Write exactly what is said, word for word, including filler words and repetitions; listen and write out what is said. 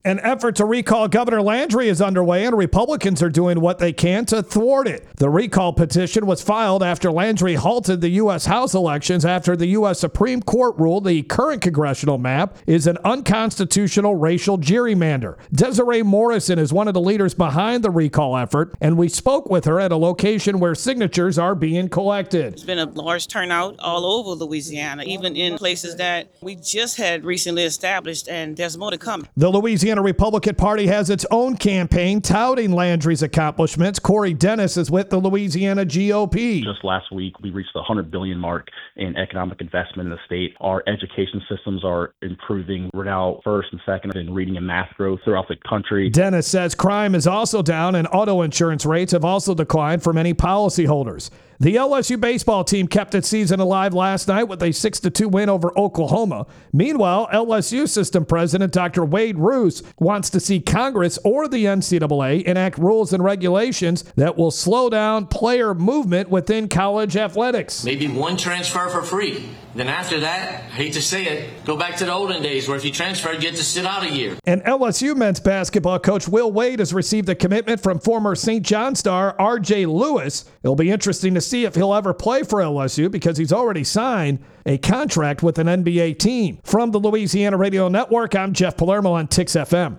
An effort to recall Governor Landry is underway, and Republicans are doing what they can to thwart it. The recall petition was filed after Landry halted the U S House elections after the U S Supreme Court ruled the current congressional map is an unconstitutional racial gerrymander. Desiree Morrison is one of the leaders behind the recall effort, and we spoke with her at a location where signatures are being collected. It's been a large turnout all over Louisiana, even in places that we just had recently established, and there's more to come. The Louisiana Republican Party has its own campaign touting Landry's accomplishments. Corey Dennis is with the Louisiana G O P. Just last week, we reached the one hundred billion dollars mark in economic investment in the state. Our education systems are improving. We're now first and second in reading and math growth throughout the country. Dennis says crime is also down and auto insurance rates have also declined for many policyholders. The L S U baseball team kept its season alive last night with a six to two win over Oklahoma. Meanwhile, L S U system president Doctor Wade Roos wants to see Congress or the N C double A enact rules and regulations that will slow down player movement within college athletics. Maybe one transfer for free. Then after that, hate to say it, go back to the olden days where if you transfer, you get to sit out a year. And L S U men's basketball coach Will Wade has received a commitment from former Saint John star R J Lewis. It'll be interesting to see if he'll ever play for L S U because he's already signed a contract with an N B A team. From the Louisiana Radio Network, I'm Jeff Palermo on Tix F M.